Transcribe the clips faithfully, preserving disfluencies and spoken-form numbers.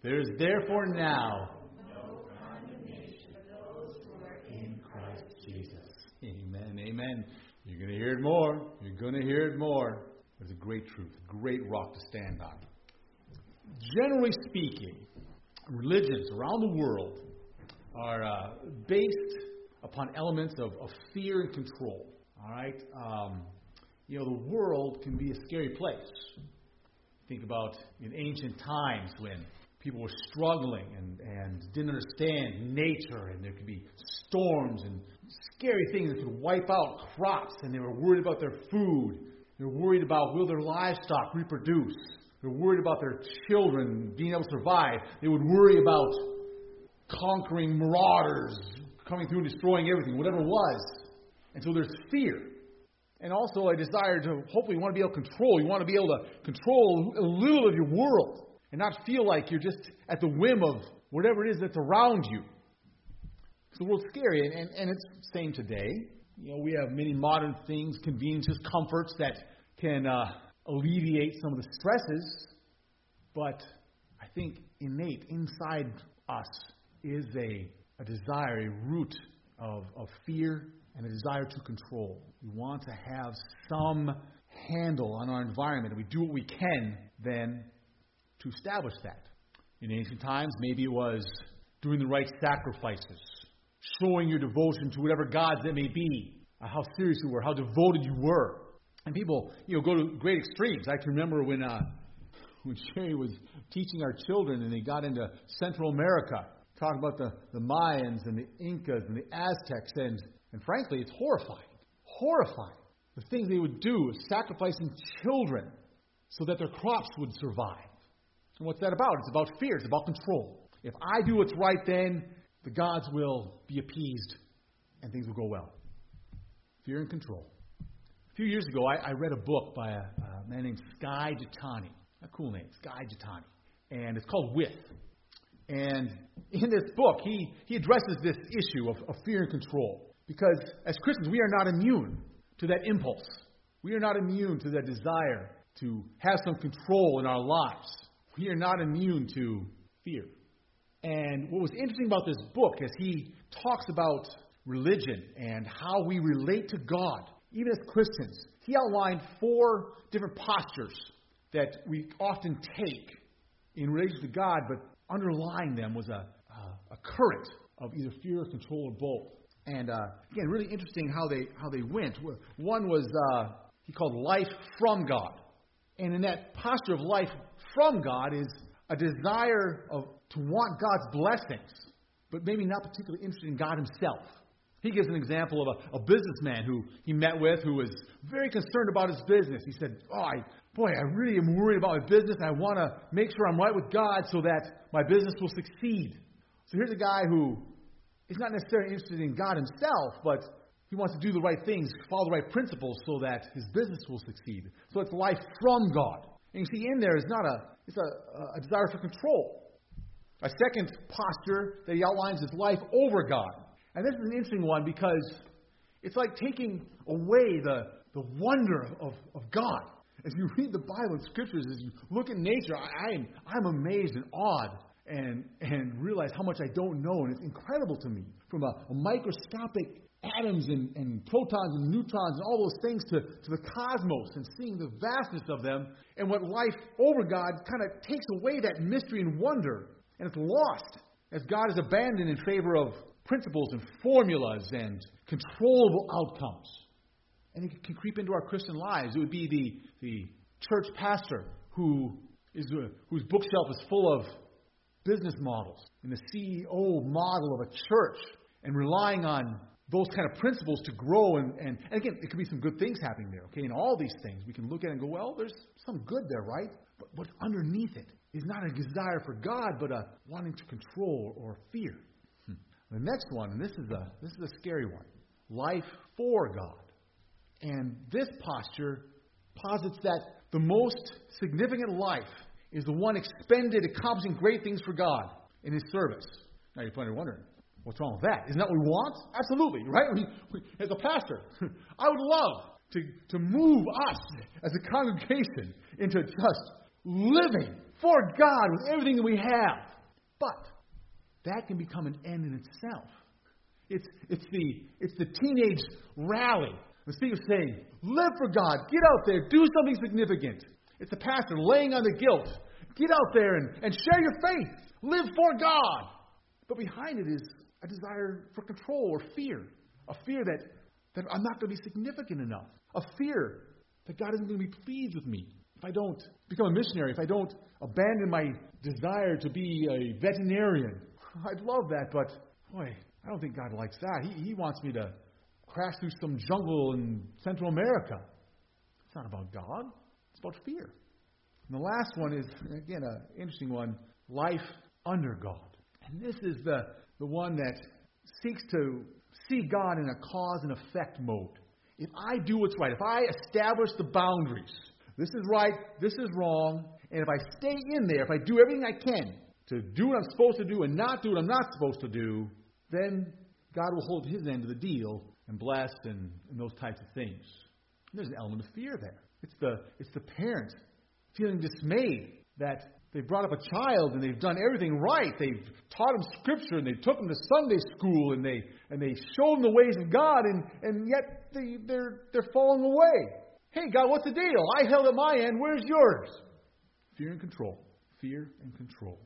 There is therefore now no condemnation for those who are in Christ Jesus. Amen, amen. You're going to hear it more. You're going to hear it more. It's a great truth, a great rock to stand on. Generally speaking, religions around the world are uh, based upon elements of, of fear and control. All right? Um, you know, the world can be a scary place. Think about in ancient times when people were struggling and, and didn't understand nature, and there could be storms and scary things that could wipe out crops, and they were worried about their food. They were worried about will their livestock reproduce. They were worried about their children being able to survive. They would worry about conquering marauders coming through and destroying everything, whatever it was. And so there's fear. And also a desire to, hopefully you want to be able to control. You want to be able to control a little of your world and not feel like you're just at the whim of whatever it is that's around you. So the world's scary, and, and, and it's the same today. You know, we have many modern things, conveniences, comforts that can uh, alleviate some of the stresses. But I think innate inside us is a, a desire, a root of, of fear and a desire to control. We want to have some handle on our environment, and we do what we can then to establish that. In ancient times, maybe it was doing the right sacrifices, showing your devotion to whatever gods that may be, uh, how serious you were, how devoted you were. And people, you know, go to great extremes. I can remember when uh, when Sherry was teaching our children and they got into Central America, talking about the, the Mayans and the Incas and the Aztecs, and, and frankly, it's horrifying. Horrifying. The things they would do is sacrificing children so that their crops would survive. And what's that about? It's about fear. It's about control. If I do what's right, then the gods will be appeased and things will go well. Fear and control. A few years ago, I, I read a book by a, a man named Skye Jethani. A cool name, Skye Jethani. And it's called With. And in this book, he, he addresses this issue of, of fear and control. Because as Christians, we are not immune to that impulse. We are not immune to that desire to have some control in our lives. We are not immune to fear. And what was interesting about this book is he talks about religion and how we relate to God, even as Christians. He outlined four different postures that we often take in relation to God, but underlying them was a, a, a current of either fear or control or both. And uh, again, really interesting how they how they went. One was uh, he called life from God, and in that posture of life from God is a desire of to want God's blessings, but maybe not particularly interested in God Himself. He gives an example of a, a businessman who he met with who was very concerned about his business. He said, "Oh, I, boy, I really am worried about my business. I want to make sure I'm right with God so that my business will succeed." So here's a guy who is not necessarily interested in God Himself, but he wants to do the right things, follow the right principles so that his business will succeed. So it's life from God. And you see, in there is not a it's a, a desire for control. A second posture that he outlines is life over God. And this is an interesting one because it's like taking away the, the wonder of, of God. As you read the Bible and Scriptures, as you look at nature, I, I'm, I'm amazed and awed and, and realize how much I don't know. And it's incredible to me. From a, a microscopic atoms and, and protons and neutrons and all those things to, to the cosmos and seeing the vastness of them. And what life over God kind of takes away that mystery and wonder. And it's lost as God is abandoned in favor of principles and formulas and controllable outcomes. And it can creep into our Christian lives. It would be the, the church pastor who is uh, whose bookshelf is full of business models and the C E O model of a church and relying on those kind of principles to grow. And, and, and again, it could be some good things happening there. Okay, in all these things, we can look at it and go, well, there's some good there, right? But what's underneath it is not a desire for God, but a wanting to control or fear. Hmm. The next one, and this is a this is a scary one, life for God. And this posture posits that the most significant life is the one expended accomplishing great things for God in His service. Now you're probably wondering, what's wrong with that? Isn't that what we want? Absolutely, right? We, we, as a pastor, I would love to, to move us as a congregation into just living for God with everything that we have. But that can become an end in itself. It's, it's, the, it's the teenage rally. The speaker saying, live for God. Get out there. Do something significant. It's the pastor laying on the guilt. Get out there and, and share your faith. Live for God. But behind it is a desire for control or fear. A fear that, that I'm not going to be significant enough. A fear that God isn't going to be pleased with me if I don't become a missionary, if I don't abandon my desire to be a veterinarian. I'd love that, but boy, I don't think God likes that. He, he wants me to crash through some jungle in Central America. It's not about God. It's about fear. And the last one is, again, an interesting one, life under God. And this is the, the one that seeks to see God in a cause and effect mode. If I do what's right, if I establish the boundaries, this is right, this is wrong, and if I stay in there, if I do everything I can to do what I'm supposed to do and not do what I'm not supposed to do, then God will hold his end of the deal and bless and, and those types of things. And there's an element of fear there. It's the it's the parent feeling dismayed that they've brought up a child and they've done everything right. They've taught him Scripture and they took him to Sunday school and they and they showed him the ways of God, and, and yet they, they're they're falling away. Hey, God, what's the deal? I held at my end. Where's yours? Fear and control. Fear and control.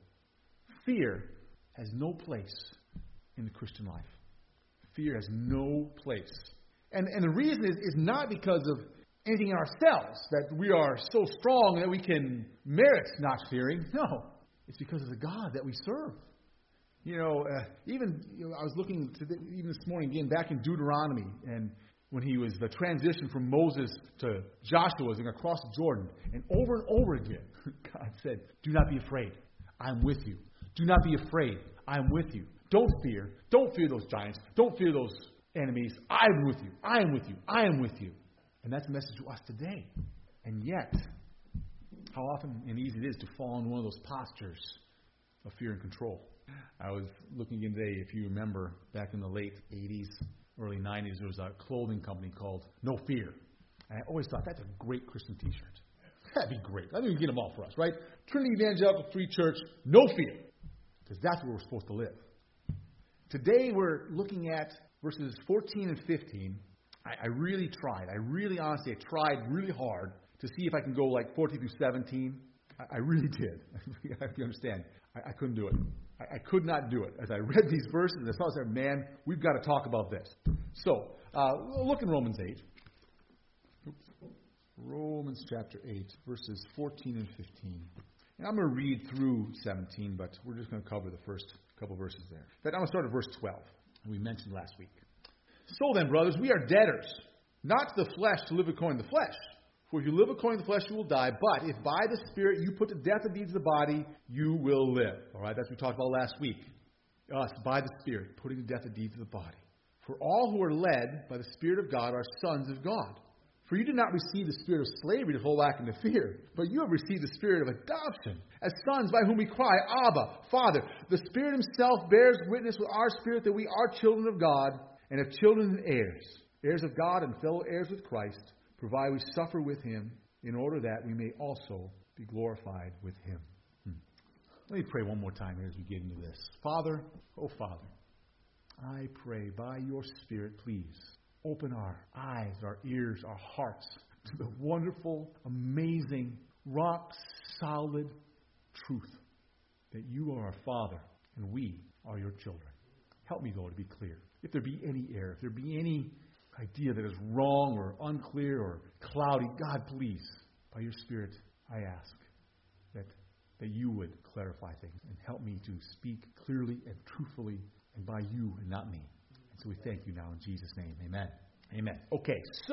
Fear has no place in the Christian life. Fear has no place. And, and the reason is, is not because of anything in ourselves, that we are so strong that we can merit not fearing. No, it's because of the God that we serve. You know, uh, even you know, I was looking to the, even this morning again back in Deuteronomy, and when he was the transition from Moses to Joshua going across Jordan, and over and over again, God said, "Do not be afraid. I'm with you. Do not be afraid. I'm with you. Don't fear. Don't fear those giants. Don't fear those enemies. I'm with you. I am with you. I am with you." And that's a message to us today. And yet, how often and easy it is to fall into one of those postures of fear and control. I was looking in today, if you remember, back in the late eighties, early nineties, there was a clothing company called No Fear. And I always thought, that's a great Christian t-shirt. That'd be great. I think we can get them all for us, right? Trinity Evangelical Free Church, no fear. Because that's where we're supposed to live. Today we're looking at verses fourteen and fifteen. I, I really tried. I really honestly I tried really hard to see if I can go like fourteen through seventeen. I, I really did. I hope you understand. I, I couldn't do it. I, I could not do it. As I read these verses, I thought, man, we've got to talk about this. So, uh, look in Romans eight. Oops. Romans chapter eight, verses fourteen and fifteen. And I'm going to read through seventeen, but we're just going to cover the first couple verses there. In fact, I'm going to start at verse twelve, we mentioned last week. So then, brothers, we are debtors, not to the flesh to live according to the flesh. For if you live according to the flesh, you will die. But if by the Spirit you put to death the deeds of the body, you will live. All right, that's what we talked about last week. Us, by the Spirit, putting to death the deeds of the body. For all who are led by the Spirit of God are sons of God. For you did not receive the spirit of slavery to hold back into fear, but you have received the spirit of adoption, as sons by whom we cry, Abba, Father. The Spirit himself bears witness with our spirit that we are children of God, and if children and heirs, heirs of God and fellow heirs with Christ, provided we suffer with him, in order that we may also be glorified with him. Hmm. Let me pray one more time here as we get into this. Father, oh Father, I pray by your Spirit, please, open our eyes, our ears, our hearts to the wonderful, amazing, rock-solid truth that you are our Father and we are your children. Help me, Lord, to be clear. If there be any error, if there be any idea that is wrong or unclear or cloudy, God, please, by your Spirit, I ask that, that you would clarify things and help me to speak clearly and truthfully and by you and not me. So we thank you now in Jesus' name. Amen. Amen. Okay, so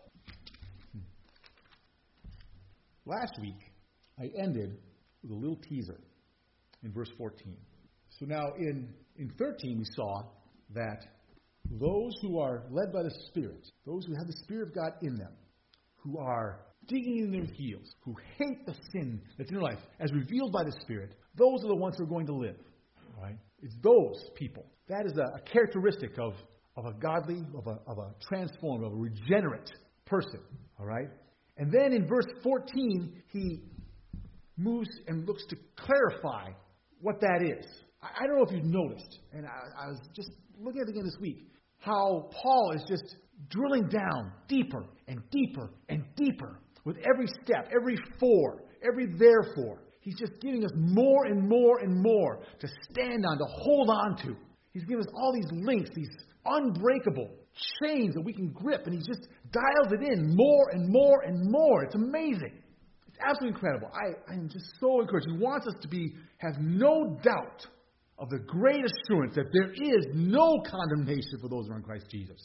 last week I ended with a little teaser in verse fourteen. So now in, in thirteen we saw that those who are led by the Spirit, those who have the Spirit of God in them, who are digging in their heels, who hate the sin that's in their life, as revealed by the Spirit, those are the ones who are going to live. All right? It's those people. That is a, a characteristic of, of a godly, of a, of a transformed, of a regenerate person. All right? And then in verse fourteen, he moves and looks to clarify what that is. I, I don't know if you've noticed, and I, I was just looking at it again this week, how Paul is just drilling down deeper and deeper and deeper with every step, every for, every therefore. He's just giving us more and more and more to stand on, to hold on to. He's giving us all these links, these unbreakable chains that we can grip, and he just dials it in more and more and more. It's amazing. It's absolutely incredible. I, I am just so encouraged. He wants us to be have no doubt of the great assurance that there is no condemnation for those who are in Christ Jesus.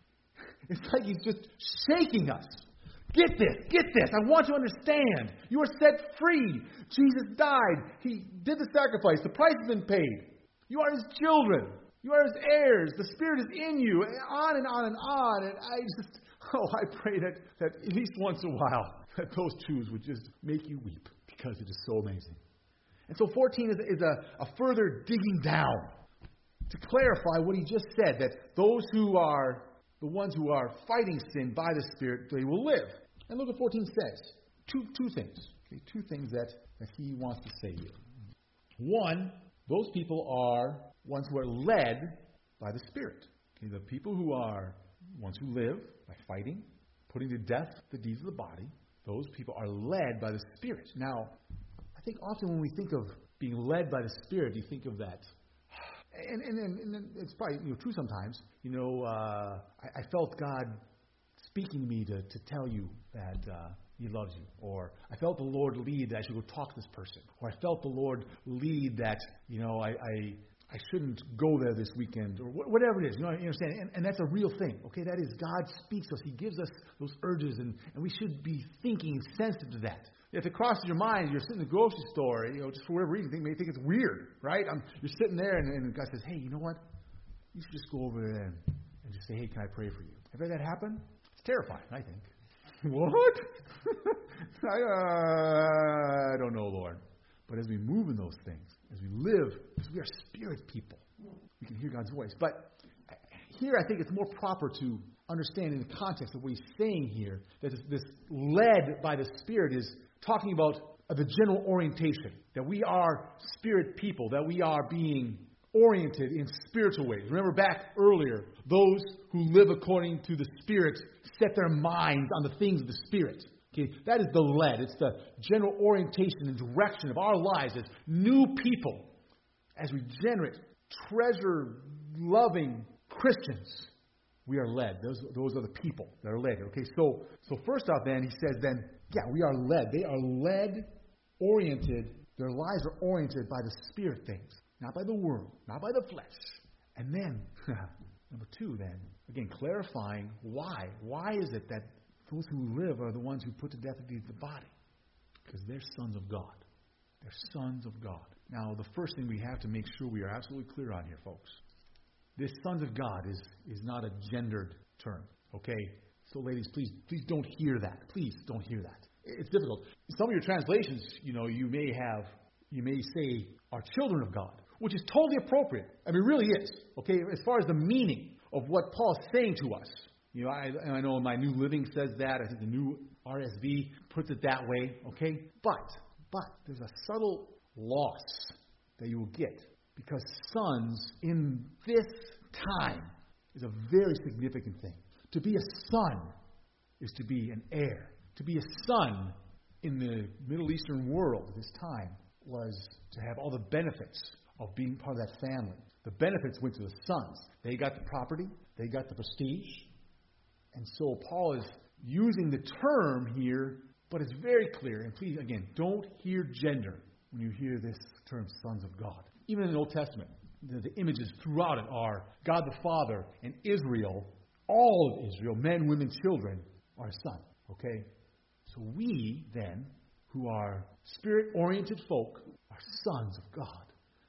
It's like he's just shaking us. Get this, get this. I want you to understand. You are set free. Jesus died. He did the sacrifice. The price has been paid. You are his children. You are his heirs. The Spirit is in you. And on and on and on. And I just, oh, I pray that, that at least once in a while, that those truths would just make you weep because it is so amazing. And so fourteen is, is a, a further digging down to clarify what he just said, that those who are the ones who are fighting sin by the Spirit, they will live. And look what fourteen says. Two two things. Okay, two things that, that he wants to say here. One, those people are ones who are led by the Spirit. Okay, the people who are ones who live by fighting, putting to death the deeds of the body, those people are led by the Spirit. Now, I think often when we think of being led by the Spirit, you think of that. And, and, and, and it's probably you know, true sometimes. You know, uh, I, I felt God speaking to me to, to tell you that uh, he loves you. Or I felt the Lord lead that I should go talk to this person. Or I felt the Lord lead that, you know, I, I, I shouldn't go there this weekend. Or wh- whatever it is. You know, you understand? And, and that's a real thing. Okay, that is God speaks to us. He gives us those urges. And, and we should be thinking and sensitive to that. If it crosses your mind, you're sitting in the grocery store, you know, just for whatever reason, you may think it's weird, right? Um, you're sitting there, and, and God says, hey, you know what? You should just go over there and, and just say, hey, can I pray for you? Have you had that happen? It's terrifying, I think. What? I, uh, I don't know, Lord. But as we move in those things, as we live, because we are spirit people, we can hear God's voice. But here I think it's more proper to understand in the context of what he's saying here, that this, this led by the Spirit is talking about the general orientation, that we are spirit people, that we are being oriented in spiritual ways. Remember back earlier, those who live according to the Spirit set their minds on the things of the Spirit. Okay, that is the led. It's the general orientation and direction of our lives as new people, as regenerate, treasure-loving Christians. We are led. Those, those are the people that are led. Okay, so so first off then, he says then, yeah, we are led. They are led, oriented. Their lives are oriented by the Spirit things, not by the world, not by the flesh. And then, number two then, again, clarifying why. Why is it that those who live are the ones who put to death the deeds of the body? Because they're sons of God. They're sons of God. Now, the first thing we have to make sure we are absolutely clear on here, folks. This sons of God is, is not a gendered term, okay? So ladies, please please don't hear that. Please don't hear that. It's difficult. In some of your translations, you know, you may have, you may say, are children of God, which is totally appropriate. I mean, it really is, okay? As far as the meaning of what Paul's saying to us. You know, I, I know my New Living says that. I think the New R S V puts it that way, okay? But, but there's a subtle loss that you will get. Because sons in this time is a very significant thing. To be a son is to be an heir. To be a son in the Middle Eastern world at this time was to have all the benefits of being part of that family. The benefits went to the sons. They got the property. They got the prestige. And so Paul is using the term here, but it's very clear. And please, again, don't hear gender when you hear this term sons of God. Even in the Old Testament, the, the images throughout it are God the Father and Israel, all of Israel, men, women, children, are a son. Okay? So we, then, who are spirit-oriented folk, are sons of God.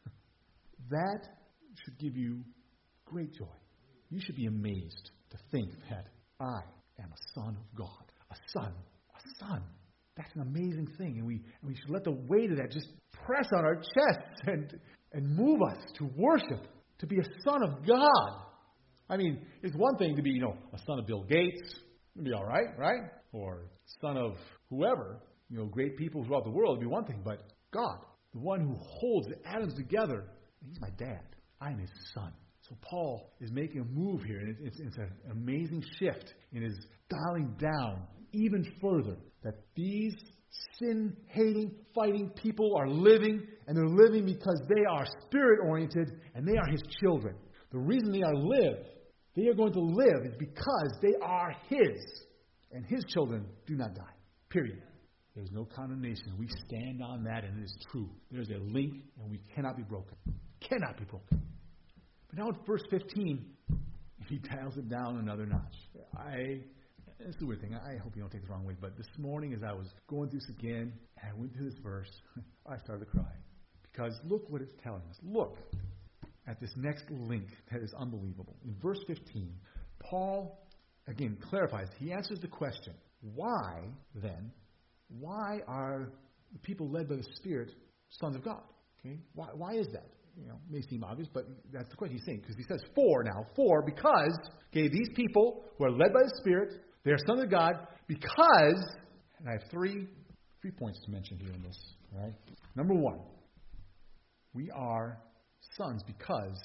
That should give you great joy. You should be amazed to think that I am a son of God. A son. A son. That's an amazing thing. And we, and we should let the weight of that just press on our chests and and move us to worship, to be a son of God. I mean, it's one thing to be, you know, a son of Bill Gates. It'd be all right, right? Or son of whoever, you know, great people throughout the world would be one thing. But God, the one who holds the atoms together, He's my dad. I'm his son. So Paul is making a move here, and it's, it's an amazing shift in his dialing down even further that these sin-hating, fighting people are living, and they're living because they are spirit-oriented, and they are his children. The reason they are live, they are going to live, is because they are his, and his children do not die. Period. There's no condemnation. We stand on that, and it is true. There's a link, and we cannot be broken. Cannot be broken. But now in verse fifteen, he dials it down another notch. I, it's the weird thing. I hope you don't take this the wrong way, but this morning as I was going through this again, and I went through this verse, I started to cry. Because look what it's telling us. Look at this next link that is unbelievable. In verse fifteen, Paul, again, clarifies. He answers the question, why, then, why are the people led by the Spirit sons of God? Okay, why, why is that? You know, may seem obvious, but that's the question he's saying. Because he says for now. For, because, okay, these people who are led by the Spirit, they are sons of God because, and I have three, three points to mention here in this. All right? Number one, we are sons because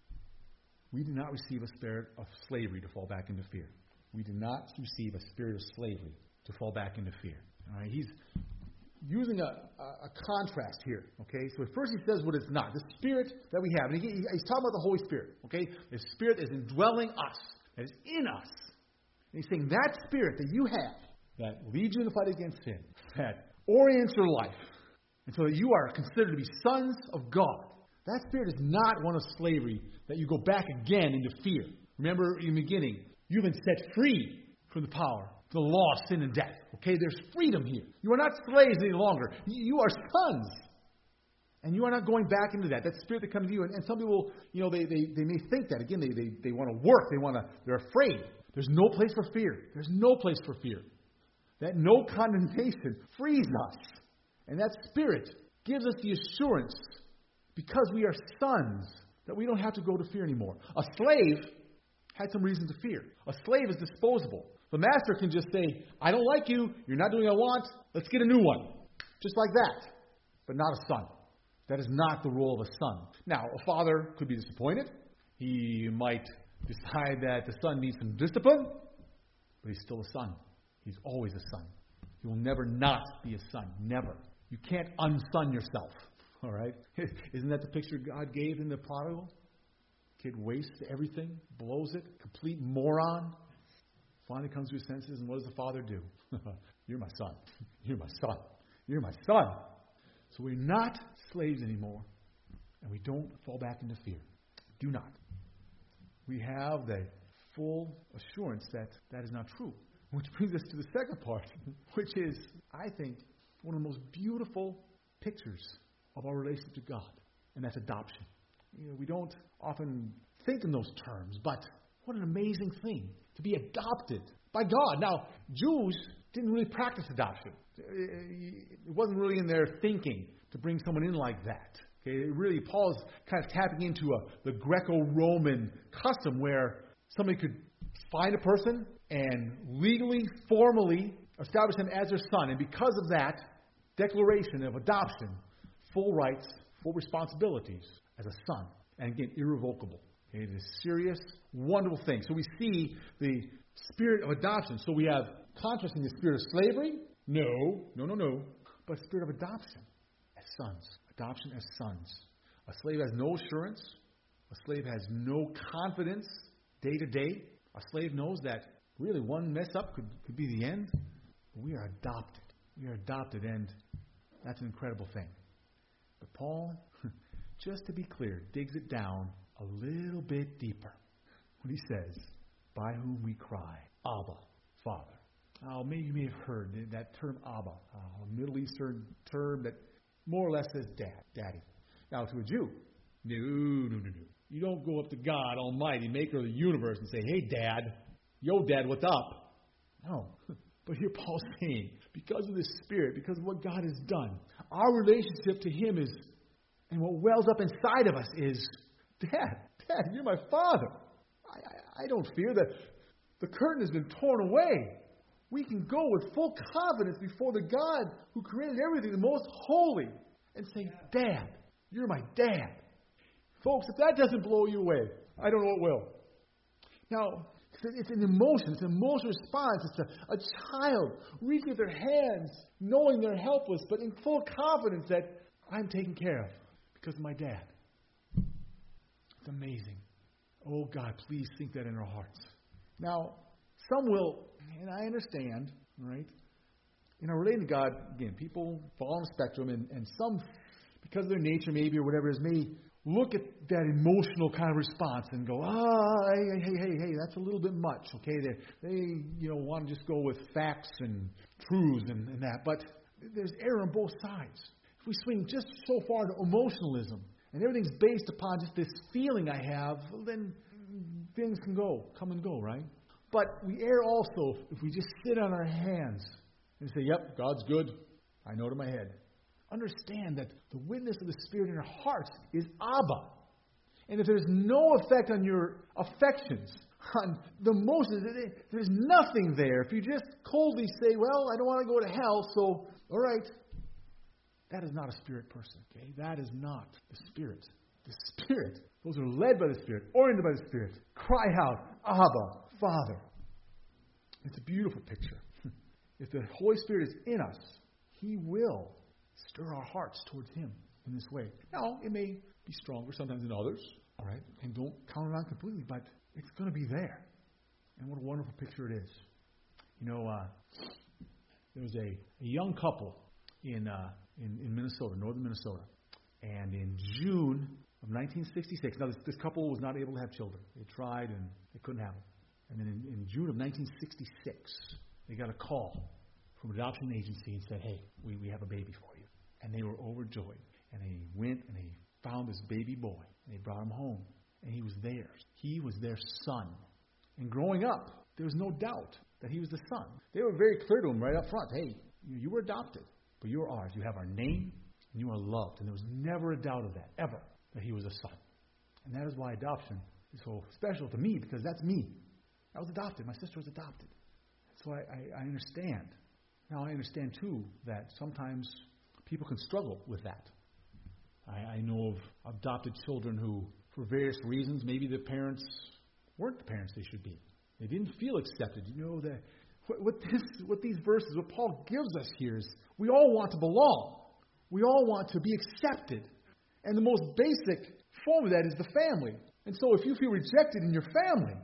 we did not receive a spirit of slavery to fall back into fear. We did not receive a spirit of slavery to fall back into fear. All right? He's using a, a, a contrast here, okay? So at first he says what it's not. The Spirit that we have, and he, he's talking about the Holy Spirit, okay? The Spirit is indwelling us, that is in us. And he's saying that Spirit that you have, that leads you in the fight against sin, that orients your life, and so that you are considered to be sons of God, that Spirit is not one of slavery that you go back again into fear. Remember in the beginning, you've been set free from the power, the law of sin and death. Okay, there's freedom here. You are not slaves any longer. You are sons. And you are not going back into that. That spirit that comes to you. And, and some people, you know, they, they, they may think that. Again, they, they, they want to work. They want to, they're afraid. There's no place for fear. There's no place for fear. That no condemnation frees us. And that Spirit gives us the assurance, because we are sons, that we don't have to go to fear anymore. A slave had some reason to fear. A slave is disposable. The master can just say, I don't like you, you're not doing what I want, let's get a new one. Just like that. But not a son. That is not the role of a son. Now, a father could be disappointed. He might decide that the son needs some discipline, but he's still a son. He's always a son. He will never not be a son. Never. You can't unson yourself. All right? Isn't that the picture God gave in the prodigal? Kid wastes everything, blows it, complete moron. Finally comes to his senses, and what does the father do? You're my son. You're my son. You're my son. So we're not slaves anymore, and we don't fall back into fear. Do not. We have the full assurance that that is not true. Which brings us to the second part, which is, I think, one of the most beautiful pictures of our relationship to God, and that's adoption. You know, we don't often think in those terms, but what an amazing thing to be adopted by God. Now, Jews didn't really practice adoption. It wasn't really in their thinking to bring someone in like that. Okay, really, Paul's kind of tapping into a, the Greco-Roman custom where somebody could find a person and legally, formally establish them as their son. And because of that declaration of adoption, full rights, full responsibilities as a son. And again, irrevocable. Okay, it is a serious, wonderful thing. So we see the spirit of adoption. So we have contrasting the spirit of slavery. No, no, no, no. But spirit of adoption as sons. Adoption as sons. A slave has no assurance. A slave has no confidence day to day. A slave knows that really one mess up could, could be the end. But we are adopted. We are adopted, and that's an incredible thing. But Paul, just to be clear, digs it down a little bit deeper when he says, by whom we cry, Abba, Father. Oh, maybe you may have heard that term Abba, a Middle Eastern term that more or less says dad, daddy. Now, to a Jew, no, no, no, no. You don't go up to God Almighty, maker of the universe, and say, hey, Dad, yo, Dad, what's up? No. But here Paul's saying, because of this Spirit, because of what God has done, our relationship to Him is, and what wells up inside of us is, Dad, Dad, you're my Father. I, I, I don't fear that the curtain has been torn away. We can go with full confidence before the God who created everything, the most holy, and say, Dad, you're my dad. Folks, if that doesn't blow you away, I don't know what will. Now, it's an emotion. It's an emotional response. It's a, a child reaching with their hands, knowing they're helpless, but in full confidence that I'm taken care of because of my dad. It's amazing. Oh, God, please sink that in our hearts. Now, some will, and I understand, right? You know, relating to God, again, people fall on the spectrum, and, and some, because of their nature maybe or whatever it is, may look at that emotional kind of response and go, ah, hey, hey, hey, hey, that's a little bit much, okay? They, they you know, want to just go with facts and truths and, and that. But there's error on both sides. If we swing just so far to emotionalism, and everything's based upon just this feeling I have, well, then things can go, come and go, right? But we err also if we just sit on our hands and say, yep, God's good. I know it in my head. Understand that the witness of the Spirit in our hearts is Abba. And if there's no effect on your affections, on the emotions, there's nothing there. If you just coldly say, well, I don't want to go to hell, so, all right. That is not a Spirit person, okay? That is not the Spirit. The Spirit, those who are led by the Spirit, oriented by the Spirit, cry out, Abba, Father. It's a beautiful picture. If the Holy Spirit is in us, He will stir our hearts towards Him in this way. Now, it may be stronger sometimes than others, all right? And don't count it on completely, but it's going to be there. And what a wonderful picture it is. You know, uh, there was a, a young couple in, uh, in in Minnesota, northern Minnesota, and in June of nineteen sixty-six, now this, this couple was not able to have children. They tried and they couldn't have them. And then in, in June of nineteen sixty-six, they got a call from an adoption agency and said, hey, we, we have a baby for you. And they were overjoyed. And they went and they found this baby boy. And they brought him home. And he was theirs. He was their son. And growing up, there was no doubt that he was the son. They were very clear to him right up front. Hey, you, you were adopted, but you are ours. You have our name, and you are loved. And there was never a doubt of that, ever, that he was a son. And that is why adoption is so special to me, because that's me. I was adopted. My sister was adopted. So I, I, I understand. Now I understand, too, that sometimes people can struggle with that. I, I know of adopted children who, for various reasons, maybe the parents weren't the parents they should be. They didn't feel accepted. You know, that what, what, this, what these verses, what Paul gives us here is we all want to belong. We all want to be accepted. And the most basic form of that is the family. And so if you feel rejected in your family,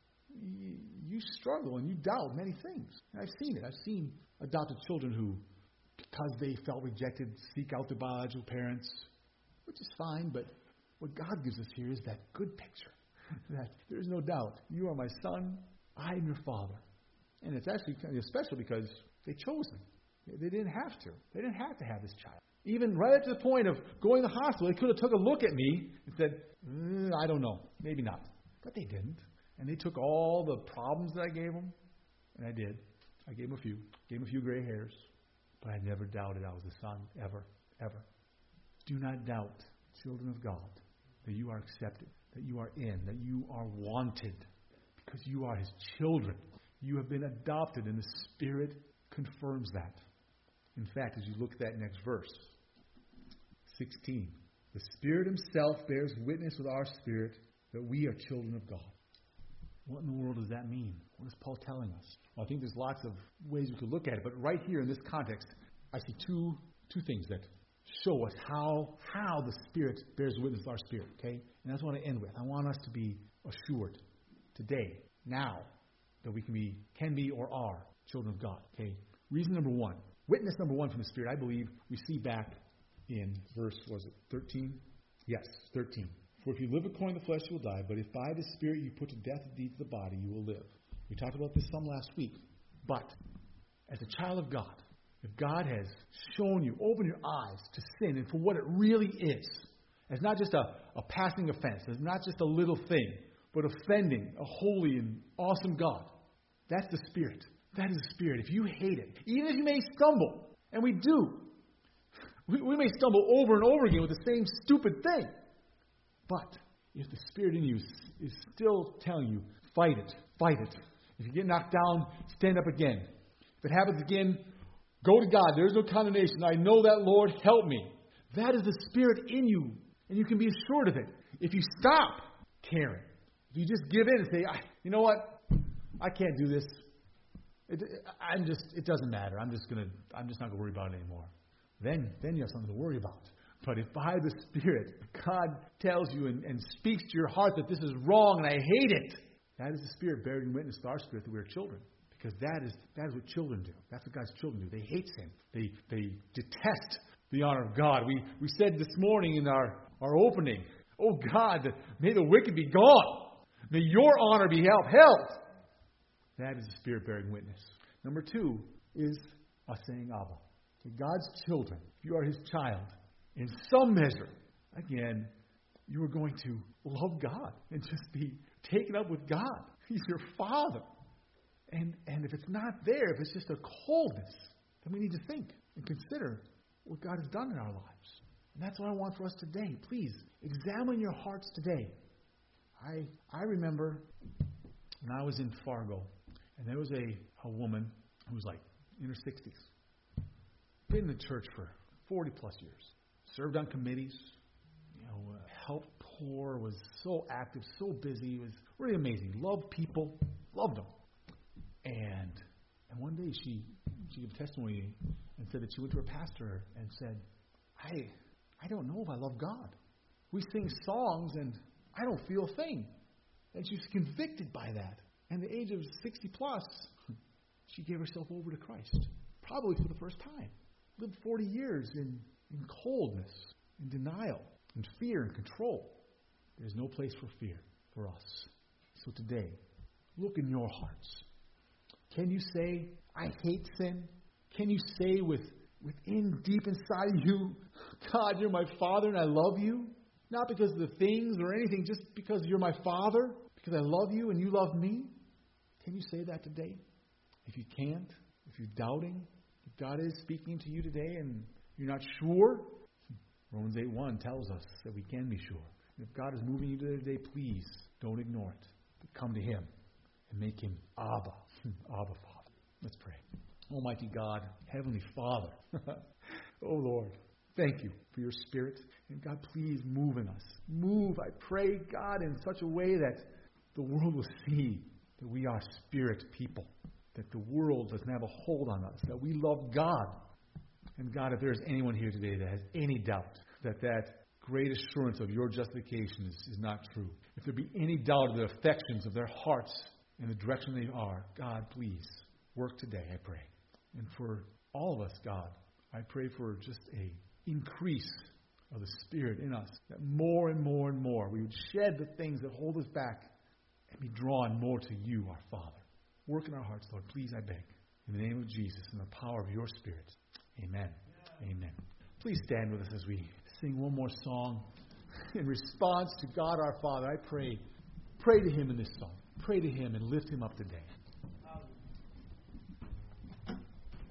you, you struggle and you doubt many things. And I've seen it. I've seen adopted children who, because they felt rejected, seek out their biological parents, which is fine, but what God gives us here is that good picture, that there's no doubt, you are my son, I am your father. And it's actually kind of special because they chose him. They didn't have to. They didn't have to have this child. Even right up to the point of going to the hospital, they could have took a look at me and said, mm, I don't know, maybe not. But they didn't. And they took all the problems that I gave them, and I did. I gave them a few. Gave them a few gray hairs. But I never doubted I was the son, ever, ever. Do not doubt, children of God, that you are accepted, that you are in, that you are wanted, because you are His children. You have been adopted, and the Spirit confirms that. In fact, as you look at that next verse, sixteen, the Spirit Himself bears witness with our spirit that we are children of God. What in the world does that mean? What is Paul telling us? Well, I think there's lots of ways we could look at it, but right here in this context, I see two two things that show us how how the Spirit bears witness with our spirit, okay? And that's what I want to end with. I want us to be assured today, now, that we can be, can be or are children of God, okay? Reason number one, witness number one from the Spirit, I believe we see back in verse, was it thirteen? Yes, thirteen. For if you live according to the flesh, you will die, but if by the Spirit you put to death the deeds of the body, you will live. We talked about this some last week. But as a child of God, if God has shown you, opened your eyes to sin and for what it really is, as not just a, a passing offense, as not just a little thing, but offending a holy and awesome God, that's the Spirit. That is the Spirit. If you hate it, even if you may stumble, and we do, we, we may stumble over and over again with the same stupid thing. But if the Spirit in you is, is still telling you, fight it, fight it. If you get knocked down, stand up again. If it happens again, go to God. There is no condemnation. I know that, Lord, help me. That is the Spirit in you. And you can be assured of it. If you stop caring, if you just give in and say, you know what, I can't do this. It, I'm just, it doesn't matter. I'm just gonna, I'm just not gonna worry about it anymore. Then, then you have something to worry about. But if by the Spirit, God tells you and, and speaks to your heart that this is wrong and I hate it, that is the Spirit bearing witness to our spirit that we are children. Because that is that is what children do. That's what God's children do. They hate sin. They they detest the honor of God. We we said this morning in our, our opening, oh God, may the wicked be gone. May your honor be held. held. That is the Spirit bearing witness. Number two is us saying Abba. Okay, God's children, if you are His child, in some measure, again, you are going to love God and just be taken up with God. He's your Father. And and if it's not there, if it's just a coldness, then we need to think and consider what God has done in our lives. And that's what I want for us today. Please, examine your hearts today. I I remember when I was in Fargo, and there was a, a woman who was like in her sixties. Been in the church for forty plus years. Served on committees, you know, uh, helped poor, was so active, so busy. It was really amazing. Loved people, loved them. And and one day she she gave testimony and said that she went to her pastor and said, I I don't know if I love God. We sing songs and I don't feel a thing. And she was convicted by that. And at the age of sixty plus, she gave herself over to Christ. Probably for the first time. Lived forty years in, in coldness, in denial, in fear and control. There's no place for fear for us. So today, look in your hearts. Can you say, I hate sin? Can you say with within deep inside you, God, you're my Father and I love you? Not because of the things or anything, just because you're my Father, because I love you and you love me? Can you say that today? If you can't, if you're doubting, if God is speaking to you today and you're not sure, Romans eight one tells us that we can be sure. And if God is moving you today, please don't ignore it. But come to Him and make Him Abba. Abba, Father. Let's pray. Almighty God, Heavenly Father, oh Lord, thank you for your Spirit. And God, please move in us. Move, I pray, God, in such a way that the world will see that we are Spirit people, that the world doesn't have a hold on us, that we love God. And God, if there is anyone here today that has any doubt that that great assurance of your justification is, is not true, if there be any doubt of the affections of their hearts in the direction they are, God, please work today, I pray. And for all of us, God, I pray for just a increase of the Spirit in us, that more and more and more we would shed the things that hold us back and be drawn more to you, our Father. Work in our hearts, Lord, please, I beg. In the name of Jesus and the power of your Spirit. Amen. Amen. Please stand with us as we sing one more song in response to God our Father. I pray, pray to Him in this song. Pray to Him and lift Him up today.